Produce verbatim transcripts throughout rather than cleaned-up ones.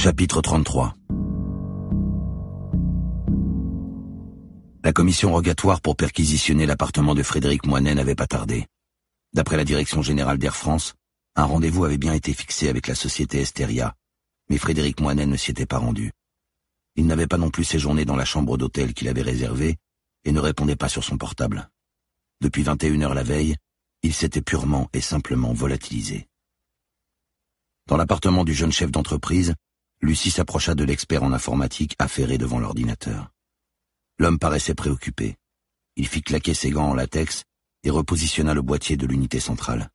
Chapitre trente-trois. La commission rogatoire pour perquisitionner l'appartement de Frédéric Moinet n'avait pas tardé. D'après la direction générale d'Air France, un rendez-vous avait bien été fixé avec la société Esteria, mais Frédéric Moinet ne s'y était pas rendu. Il n'avait pas non plus séjourné dans la chambre d'hôtel qu'il avait réservée et ne répondait pas sur son portable. Depuis vingt et une heures la veille, il s'était purement et simplement volatilisé. Dans l'appartement du jeune chef d'entreprise, Lucie s'approcha de l'expert en informatique affairé devant l'ordinateur. L'homme paraissait préoccupé. Il fit claquer ses gants en latex et repositionna le boîtier de l'unité centrale.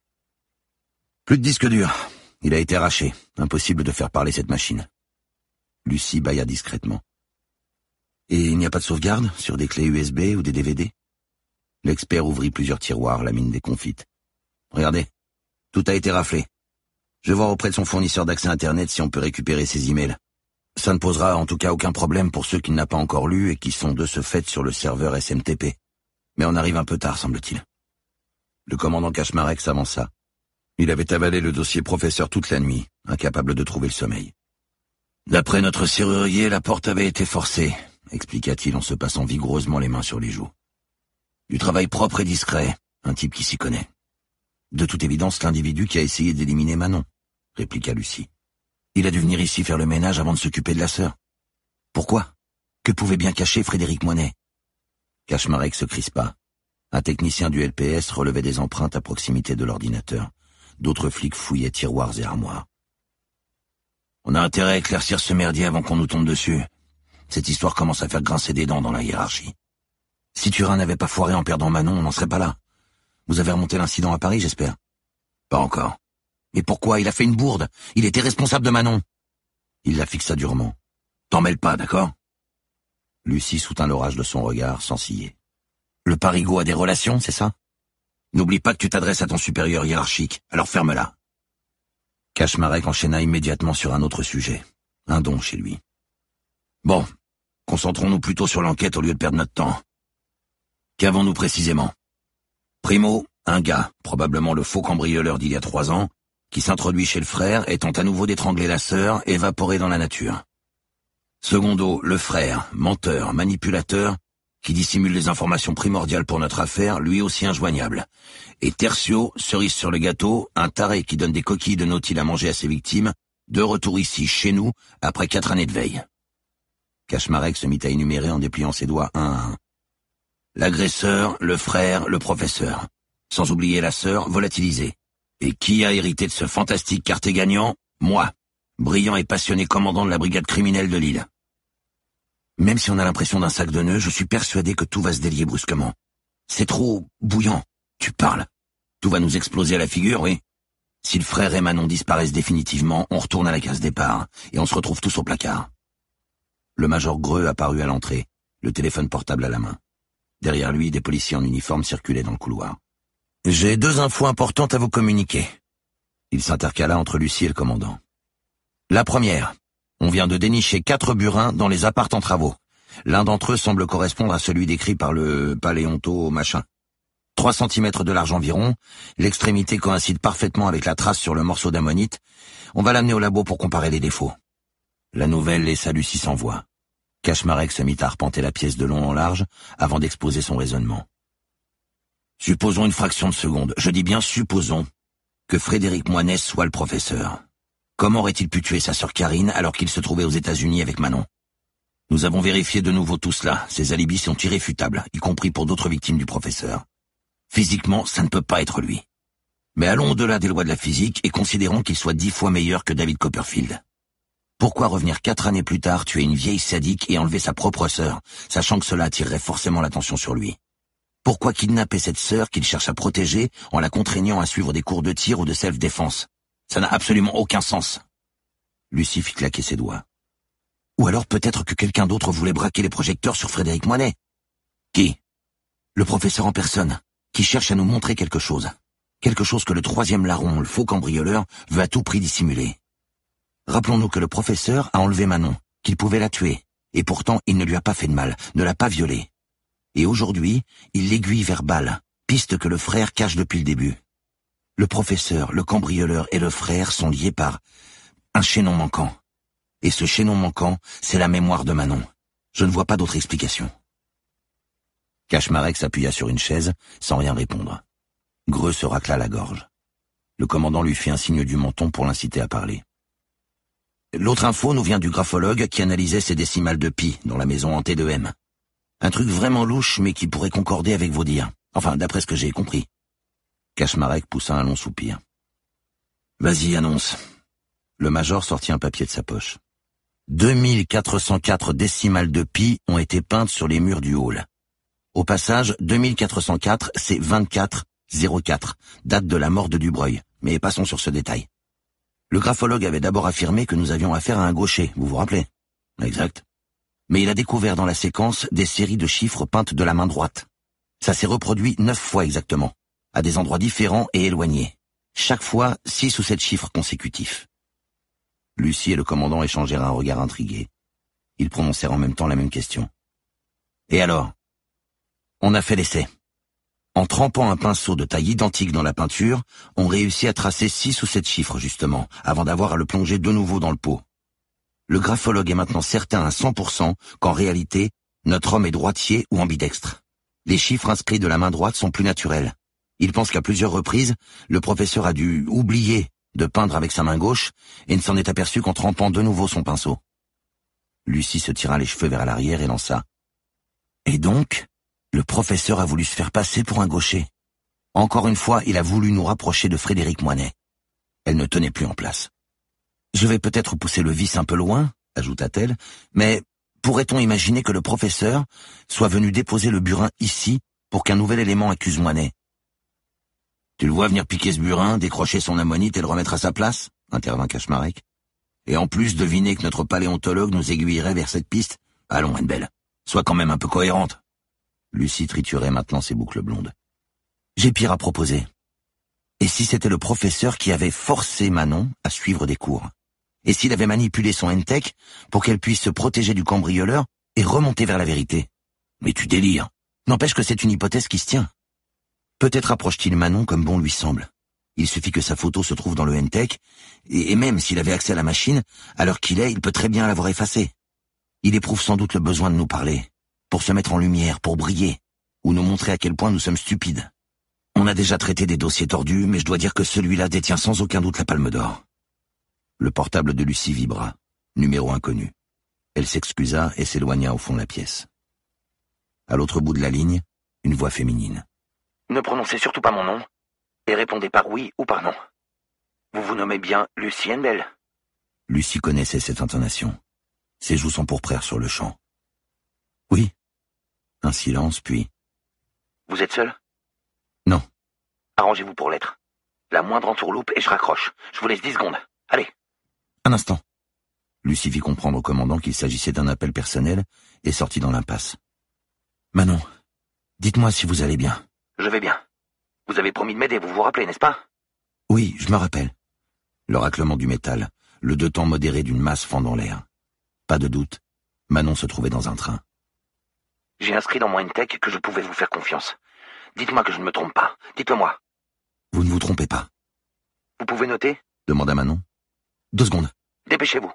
Plus de disque dur. Il a été arraché. Impossible de faire parler cette machine. Lucie bâilla discrètement. Et il n'y a pas de sauvegarde sur des clés U S B ou des D V D? L'expert ouvrit plusieurs tiroirs, la mine déconfite. Regardez, tout a été raflé. Je vais voir auprès de son fournisseur d'accès Internet si on peut récupérer ses emails. Ça ne posera en tout cas aucun problème pour ceux qui n'ont pas encore lu et qui sont de ce fait sur le serveur S M T P. Mais on arrive un peu tard, semble-t-il. Le commandant Cachmarek s'avança. Il avait avalé le dossier professeur toute la nuit, incapable de trouver le sommeil. D'après notre serrurier, la porte avait été forcée, expliqua-t-il en se passant vigoureusement les mains sur les joues. Du travail propre et discret, un type qui s'y connaît. De toute évidence, l'individu qui a essayé d'éliminer Manon, répliqua Lucie. Il a dû venir ici faire le ménage avant de s'occuper de la sœur. Pourquoi? Que pouvait bien cacher Frédéric Moinet? Cachmarek se crispa. Un technicien du L P S relevait des empreintes à proximité de l'ordinateur. D'autres flics fouillaient tiroirs et armoires. On a intérêt à éclaircir ce merdier avant qu'on nous tombe dessus. Cette histoire commence à faire grincer des dents dans la hiérarchie. Si Turin n'avait pas foiré en perdant Manon, on n'en serait pas là. Vous avez remonté l'incident à Paris, j'espère? Pas encore. Mais pourquoi? Il a fait une bourde. Il était responsable de Manon. Il la fixa durement. T'en mêles pas, d'accord? Lucie soutint l'orage de son regard, sans ciller. Le parigot a des relations, c'est ça? N'oublie pas que tu t'adresses à ton supérieur hiérarchique, alors ferme-la. Cachmarek enchaîna immédiatement sur un autre sujet. Un don chez lui. Bon, concentrons-nous plutôt sur l'enquête au lieu de perdre notre temps. Qu'avons-nous précisément? Primo, un gars, probablement le faux cambrioleur d'il y a trois ans, qui s'introduit chez le frère et tente à nouveau d'étrangler la sœur, évaporée dans la nature. Secondo, le frère, menteur, manipulateur, qui dissimule les informations primordiales pour notre affaire, lui aussi injoignable. Et tertio, cerise sur le gâteau, un taré qui donne des coquilles de nautile à manger à ses victimes, de retour ici, chez nous, après quatre années de veille. Cachmarek se mit à énumérer en dépliant ses doigts un à un. L'agresseur, le frère, le professeur. Sans oublier la sœur, volatilisée. Et qui a hérité de ce fantastique quartier gagnant? Moi, brillant et passionné commandant de la brigade criminelle de Lille. Même si on a l'impression d'un sac de nœuds, je suis persuadé que tout va se délier brusquement. C'est trop bouillant. Tu parles. Tout va nous exploser à la figure, oui. Si le frère et Manon disparaissent définitivement, on retourne à la case départ, et on se retrouve tous au placard. Le major Greux apparut à l'entrée, le téléphone portable à la main. Derrière lui, des policiers en uniforme circulaient dans le couloir. « J'ai deux infos importantes à vous communiquer. » Il s'intercala entre Lucie et le commandant. La première, on vient de dénicher quatre burins dans les apparts en travaux. L'un d'entre eux semble correspondre à celui décrit par le paléonto machin. Trois centimètres de large environ, l'extrémité coïncide parfaitement avec la trace sur le morceau d'ammonite. On va l'amener au labo pour comparer les défauts. La nouvelle laissa Lucie sans voix. Cachmarek se mit à arpenter la pièce de long en large avant d'exposer son raisonnement. Supposons une fraction de seconde, je dis bien supposons, que Frédéric Moinet soit le professeur. Comment aurait-il pu tuer sa sœur Karine alors qu'il se trouvait aux États-Unis avec Manon? Nous avons vérifié de nouveau tout cela, ces alibis sont irréfutables, y compris pour d'autres victimes du professeur. Physiquement, ça ne peut pas être lui. Mais allons au-delà des lois de la physique et considérons qu'il soit dix fois meilleur que David Copperfield. Pourquoi revenir quatre années plus tard, tuer une vieille sadique et enlever sa propre sœur, sachant que cela attirerait forcément l'attention sur lui? Pourquoi kidnapper cette sœur qu'il cherche à protéger en la contraignant à suivre des cours de tir ou de self-défense? Ça n'a absolument aucun sens. Lucie fit claquer ses doigts. Ou alors peut-être que quelqu'un d'autre voulait braquer les projecteurs sur Frédéric Moinet. Qui? Le professeur en personne, qui cherche à nous montrer quelque chose. Quelque chose que le troisième larron, le faux cambrioleur, veut à tout prix dissimuler. Rappelons-nous que le professeur a enlevé Manon, qu'il pouvait la tuer, et pourtant il ne lui a pas fait de mal, ne l'a pas violée. Et aujourd'hui, il l'aiguille vers Bâle, piste que le frère cache depuis le début. Le professeur, le cambrioleur et le frère sont liés par un chaînon manquant. Et ce chaînon manquant, c'est la mémoire de Manon. Je ne vois pas d'autre explication. Kaczmarek s'appuya sur une chaise, sans rien répondre. Greux se racla la gorge. Le commandant lui fit un signe du menton pour l'inciter à parler. L'autre info nous vient du graphologue qui analysait ces décimales de pi dans la maison hantée de M. Un truc vraiment louche, mais qui pourrait concorder avec vos dires. Enfin, d'après ce que j'ai compris. Kaczmarek poussa un long soupir. Vas-y, annonce. Le major sortit un papier de sa poche. deux mille quatre cent quatre décimales de pi ont été peintes sur les murs du hall. Au passage, deux mille quatre cent quatre, c'est vingt-quatre zéro quatre, date de la mort de Dubreuil, mais passons sur ce détail. Le graphologue avait d'abord affirmé que nous avions affaire à un gaucher, vous vous rappelez? Exact. Mais il a découvert dans la séquence des séries de chiffres peintes de la main droite. Ça s'est reproduit neuf fois exactement, à des endroits différents et éloignés. Chaque fois, six ou sept chiffres consécutifs. Lucie et le commandant échangèrent un regard intrigué. Ils prononcèrent en même temps la même question. Et alors? On a fait l'essai. En trempant un pinceau de taille identique dans la peinture, on réussit à tracer six ou sept chiffres justement, avant d'avoir à le plonger de nouveau dans le pot. Le graphologue est maintenant certain à cent pour cent qu'en réalité, notre homme est droitier ou ambidextre. Les chiffres inscrits de la main droite sont plus naturels. Il pense qu'à plusieurs reprises, le professeur a dû oublier de peindre avec sa main gauche et ne s'en est aperçu qu'en trempant de nouveau son pinceau. Lucie se tira les cheveux vers l'arrière et lança. Et donc, le professeur a voulu se faire passer pour un gaucher. Encore une fois, il a voulu nous rapprocher de Frédéric Moinet. Elle ne tenait plus en place. Je vais peut-être pousser le vice un peu loin, ajouta-t-elle, mais pourrait-on imaginer que le professeur soit venu déposer le burin ici pour qu'un nouvel élément accuse Moinet? Tu le vois venir piquer ce burin, décrocher son ammonite et le remettre à sa place, intervint Kaczmarek. Et en plus, deviner que notre paléontologue nous aiguillerait vers cette piste. Allons, Annabelle, sois quand même un peu cohérente. Lucie triturait maintenant ses boucles blondes. J'ai pire à proposer. Et si c'était le professeur qui avait forcé Manon à suivre des cours? Et s'il avait manipulé son N-Tech pour qu'elle puisse se protéger du cambrioleur et remonter vers la vérité? Mais tu délires. N'empêche que c'est une hypothèse qui se tient. Peut-être approche-t-il Manon comme bon lui semble. Il suffit que sa photo se trouve dans le N-Tech, et, et même s'il avait accès à la machine, à l'heure qu'il est, il peut très bien l'avoir effacée. Il éprouve sans doute le besoin de nous parler, pour se mettre en lumière, pour briller, ou nous montrer à quel point nous sommes stupides. On a déjà traité des dossiers tordus, mais je dois dire que celui-là détient sans aucun doute la palme d'or. Le portable de Lucie vibra, numéro inconnu. Elle s'excusa et s'éloigna au fond de la pièce. À l'autre bout de la ligne, une voix féminine. Ne prononcez surtout pas mon nom, et répondez par oui ou par non. Vous vous nommez bien Lucie Henbel. Lucie connaissait cette intonation. Ses joues s'empourprèrent sur le champ. Oui. Un silence, puis... Vous êtes seul? Non. Arrangez-vous pour l'être. La moindre entourloupe et je raccroche. Je vous laisse dix secondes. Allez. Un instant. Lucie fit comprendre au commandant qu'il s'agissait d'un appel personnel et sortit dans l'impasse. Manon, dites-moi si vous allez bien. Je vais bien. Vous avez promis de m'aider, vous vous rappelez, n'est-ce pas? Oui, je me rappelle. Le raclement du métal, le deux temps modéré d'une masse fendant l'air. Pas de doute, Manon se trouvait dans un train. J'ai inscrit dans mon N-Tech que je pouvais vous faire confiance. Dites-moi que je ne me trompe pas. Dites-le-moi. Vous ne vous trompez pas. Vous pouvez noter? Demanda Manon. Deux secondes. Dépêchez-vous.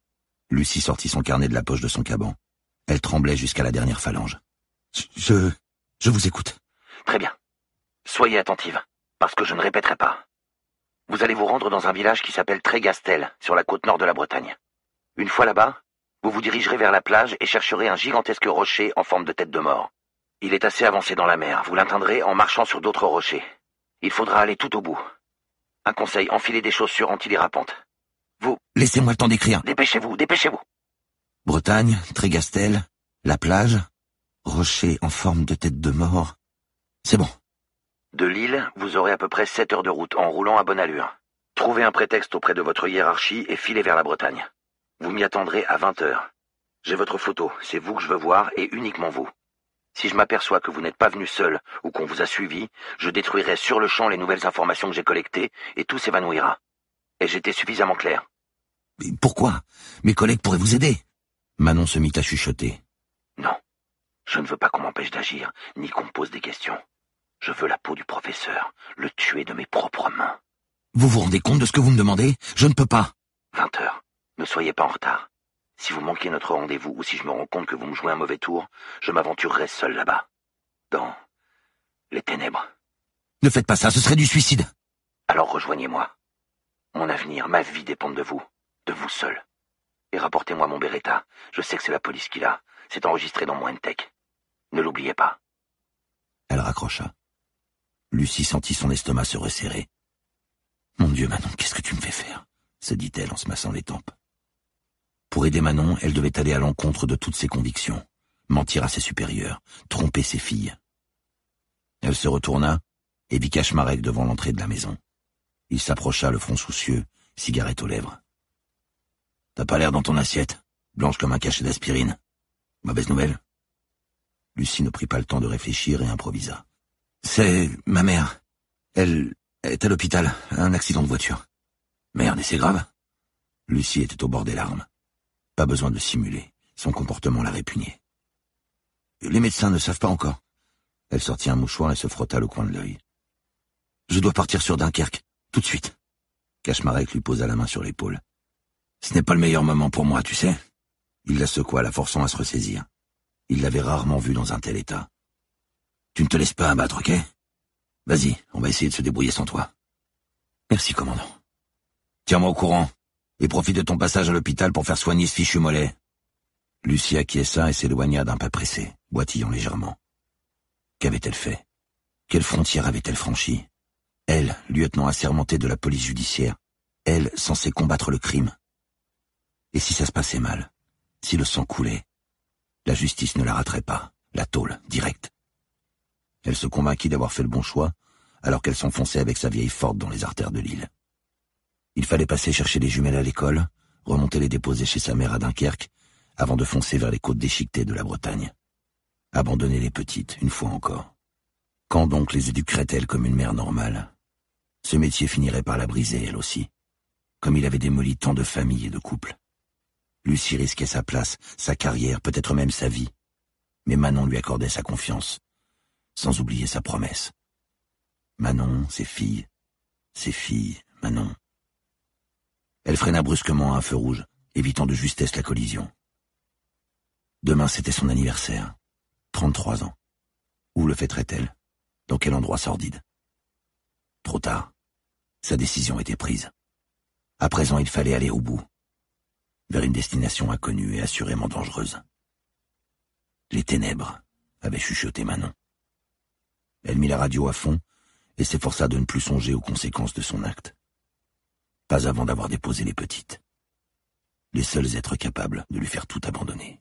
Lucie sortit son carnet de la poche de son caban. Elle tremblait jusqu'à la dernière phalange. Je... je vous écoute. Très bien. Soyez attentive, parce que je ne répéterai pas. Vous allez vous rendre dans un village qui s'appelle Trégastel, sur la côte nord de la Bretagne. Une fois là-bas, vous vous dirigerez vers la plage et chercherez un gigantesque rocher en forme de tête de mort. Il est assez avancé dans la mer, vous l'atteindrez en marchant sur d'autres rochers. Il faudra aller tout au bout. Un conseil, enfilez des chaussures antidérapantes. Vous... Laissez-moi le temps d'écrire. Dépêchez-vous, dépêchez-vous. Bretagne, Trégastel, la plage, rocher en forme de tête de mort... C'est bon. De l'île, vous aurez à peu près sept heures de route en roulant à bonne allure. Trouvez un prétexte auprès de votre hiérarchie et filez vers la Bretagne. Vous m'y attendrez à vingt heures. J'ai votre photo, c'est vous que je veux voir et uniquement vous. Si je m'aperçois que vous n'êtes pas venu seul ou qu'on vous a suivi, je détruirai sur le champ les nouvelles informations que j'ai collectées et tout s'évanouira. Ai-je été suffisamment clair? Mais pourquoi? Mes collègues pourraient vous aider. Manon se mit à chuchoter. Non. Je ne veux pas qu'on m'empêche d'agir, ni qu'on me pose des questions. Je veux la peau du professeur, le tuer de mes propres mains. Vous vous rendez compte de ce que vous me demandez? Je ne peux pas. Vingt heures. Ne soyez pas en retard. Si vous manquez notre rendez-vous ou si je me rends compte que vous me jouez un mauvais tour, je m'aventurerai seul là-bas. Dans les ténèbres. Ne faites pas ça, ce serait du suicide. Alors rejoignez-moi. Mon avenir, ma vie dépendent de vous. De vous seul. Et rapportez-moi mon Beretta. Je sais que c'est la police qui l'a. C'est enregistré dans mon N-Tech. Ne l'oubliez pas. Elle raccrocha. Lucie sentit son estomac se resserrer. « Mon Dieu, Manon, qu'est-ce que tu me fais faire ?» se dit-elle en se massant les tempes. Pour aider Manon, elle devait aller à l'encontre de toutes ses convictions, mentir à ses supérieurs, tromper ses filles. Elle se retourna et vit Cachmarec devant l'entrée de la maison. Il s'approcha, le front soucieux, cigarette aux lèvres. « T'as pas l'air dans ton assiette, blanche comme un cachet d'aspirine. Mauvaise nouvelle ?» Lucie ne prit pas le temps de réfléchir et improvisa. « C'est ma mère. Elle est à l'hôpital, un accident de voiture. » « Merde, et c'est grave ?» Lucie était au bord des larmes. Pas besoin de simuler, son comportement la répugnait. « Les médecins ne savent pas encore. » Elle sortit un mouchoir et se frotta le coin de l'œil. « Je dois partir sur Dunkerque, tout de suite. » Cachmarec lui posa la main sur l'épaule. « Ce n'est pas le meilleur moment pour moi, tu sais. » Il la secoua, la forçant à se ressaisir. Il l'avait rarement vue dans un tel état. « Tu ne te laisses pas abattre, ok ? Vas-y, on va essayer de se débrouiller sans toi. »« Merci, commandant. » « Tiens-moi au courant, et profite de ton passage à l'hôpital pour faire soigner ce fichu mollet. » Lucie acquiesça et s'éloigna d'un pas pressé, boitillant légèrement. Qu'avait-elle fait? Quelle frontière avait-elle franchie? Elle, lieutenant assermenté de la police judiciaire, elle, censée combattre le crime. Et si ça se passait mal? Si le sang coulait? La justice ne la raterait pas, la tôle, direct. Elle se convainquit d'avoir fait le bon choix, alors qu'elle s'enfonçait avec sa vieille Ford dans les artères de l'île. Il fallait passer chercher les jumelles à l'école, remonter les déposer chez sa mère à Dunkerque, avant de foncer vers les côtes déchiquetées de la Bretagne. Abandonner les petites, une fois encore. Quand donc les éduquerait-elle comme une mère normale? Ce métier finirait par la briser, elle aussi. Comme il avait démoli tant de familles et de couples. Lucie risquait sa place, sa carrière, peut-être même sa vie. Mais Manon lui accordait sa confiance, sans oublier sa promesse. Manon, ses filles, ses filles, Manon. Elle freina brusquement à un feu rouge, évitant de justesse la collision. Demain, c'était son anniversaire. Trente-trois ans. Où le fêterait-elle? Dans quel endroit sordide? Trop tard. Sa décision était prise. À présent, il fallait aller au bout. Vers une destination inconnue et assurément dangereuse. Les ténèbres, avait chuchoté Manon. Elle mit la radio à fond et s'efforça de ne plus songer aux conséquences de son acte. Pas avant d'avoir déposé les petites. Les seuls êtres capables de lui faire tout abandonner.